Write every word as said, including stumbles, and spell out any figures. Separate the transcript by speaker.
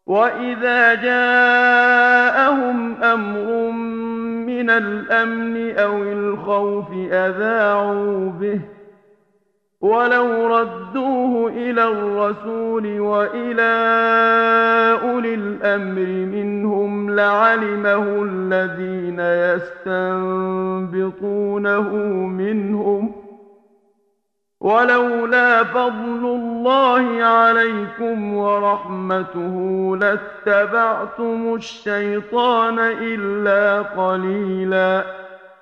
Speaker 1: وَإِذَا جَاءَهُمْ أَمْرٌ مِّنَ الْأَمْنِ أَوِ الْخَوْفِ أَذَاعُوا بِهِ ۖ وَلَوْ رَدُّوهُ إِلَى الرَّسُولِ وَإِلَىٰ أُولِي الْأَمْرِ مِنْهُمْ لَعَلِمَهُ الَّذِينَ يَسْتَنبِطُونَهُ مِنْهُمْ ۗ وَلَوْلَا فَضْلُ اللَّهِ عَلَيْكُمْ وَرَحْمَتُهُ لَاتَّبَعْتُمُ الشَّيْطَانَ إِلَّا قَلِيلًا